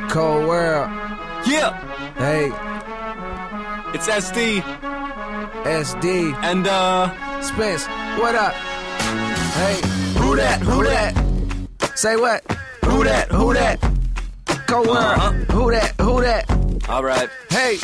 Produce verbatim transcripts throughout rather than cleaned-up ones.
Cold World. Yeah. Hey. It's S D. S D. And, uh... Spence, what up? Hey. Who that? Who that? Say what? Who that? Who that? Cold World. Uh-huh. Who that? Who that? Alright. Hey.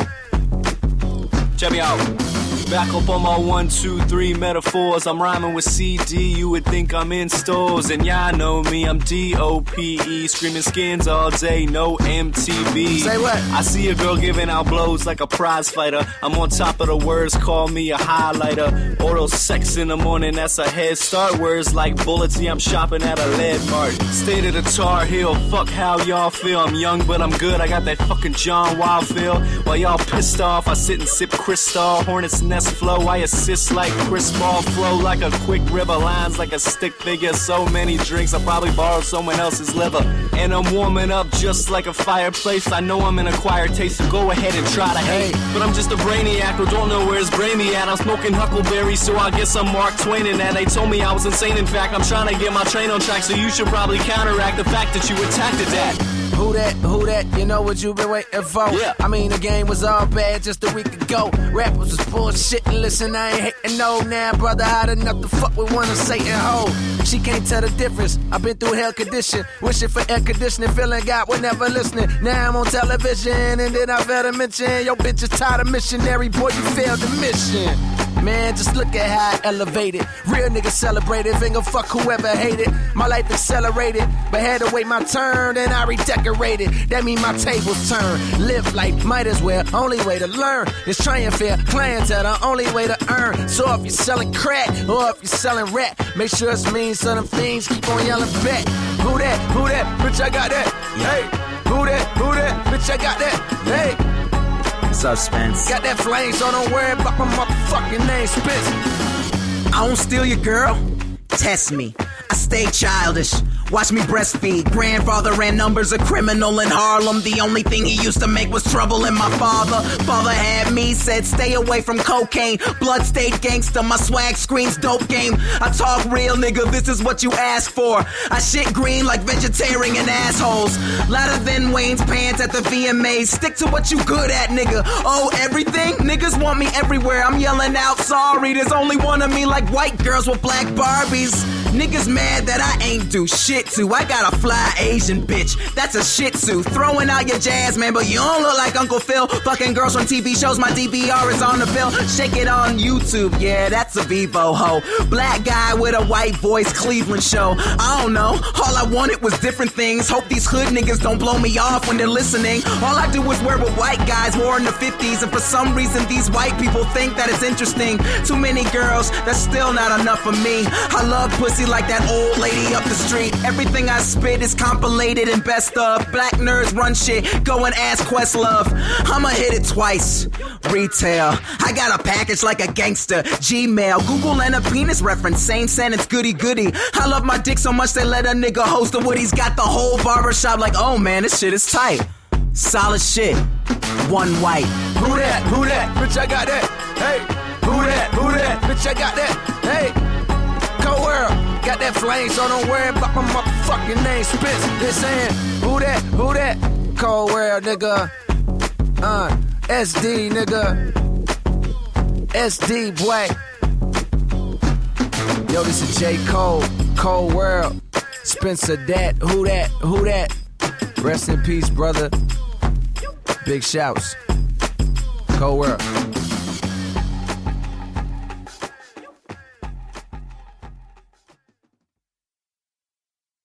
Check me out. Back up on my one, two, three metaphors. I'm rhyming with C D, you would think I'm in stores. And y'all know me, I'm D O P E. Screaming skins all day, no M T V. Say what? I see a girl giving out blows like a prize fighter. I'm on top of the words, call me a highlighter. Oral sex in the morning, that's a head start. Words like bullets, yeah, I'm shopping at a lead mart. State of the Tar Heel, fuck how y'all feel. I'm young, but I'm good, I got that fucking John Wild feel. While y'all pissed off, I sit and sip Cristal. Hornets nest flow, I assist like Chris Ball. Flow like a quick river, lines like a stick figure. So many drinks, I probably borrowed someone else's liver. And I'm warming up just like a fireplace. I know I'm an acquired taste, so go ahead and try to hate. But I'm just a brainiac who don't know where his brainy at. I'm smoking huckleberry, so I guess I'm Mark Twain in that. They told me I was insane, in fact, I'm trying to get my train on track. So you should probably counteract the fact that you attacked it at. Who that, who that, you know what you been waiting for. Yeah. I mean, the game was all bad just a week ago. Rappers was bullshit and listen, I ain't hating no. Now, brother, hot enough to fuck with one of Satan hoe. She can't tell the difference. I've been through hell condition, wishing for air conditioning, feeling God was never listening. Now I'm on television, and then I better mention, yo, bitch is tired of missionary, boy, you failed the mission. Man, just look at how I elevated. Real niggas celebrated, finger fuck whoever hated. My life accelerated, but had to wait my turn, and I redecorated. That mean my tables turn. Live life, might as well. Only way to learn is try and fair. Clientele, the only way to earn. So if you're selling crack, or if you're selling rap, make sure it's mean, so them fiends keep on yelling back. Who that? Who that? Bitch, I got that. Hey. Who that? Who that? Bitch, I got that. Hey. What's up, Spence? Got that flame, so don't worry about my motherfucking name, Spence. I won't steal your girl. Test me. I stay childish. Watch me breastfeed. Grandfather ran numbers, a criminal in Harlem. The only thing he used to make was trouble in my father. Father had me, said stay away from cocaine. Blood state gangster, my swag screams dope game. I talk real, nigga, this is what you ask for. I shit green like vegetarian assholes. Louder than Wayne's pants at the V M As. Stick to what you good at, nigga. Oh, everything? Niggas want me everywhere. I'm yelling out sorry. There's only one of me like white girls with black Barbies. Niggas mad that I ain't do shit to. I got a fly Asian bitch, that's a shih tzu. Throwing out your jazz, man, but you don't look like Uncle Phil. Fucking girls from T V shows, my D V R is on the bill. Shake it on YouTube, yeah, that's a Vivo hoe. Black guy with a white voice, Cleveland show. I don't know, all I wanted was different things. Hope these hood niggas don't blow me off when they're listening. All I do is wear what white guys wore in the fifties. And for some reason, these white people think that it's interesting. Too many girls, that's still not enough for me. I love pussy like that old lady up the street. Everything I spit is compilated and best of. Black nerds run shit, go and ask Questlove. I'ma hit it twice. Retail, I got a package like a gangster. Gmail, Google and a penis reference, same sentence, goody goody. I love my dick so much they let a nigga host the Woody's. Got the whole barbershop like, oh man, this shit is tight. Solid shit, one white. Who that? Who that? Bitch, I got that. Hey. Who that? Who that? Bitch, I got that. Hey. Cold World. Got that flame, so don't worry about my motherfucking name. Spence, they're saying, who that, who that? Cold World, nigga. Uh, S D, nigga. S D, boy. Yo, this is J. Cole, Cold World. Spencer, that, who that, who that? Rest in peace, brother. Big shouts. Cold World.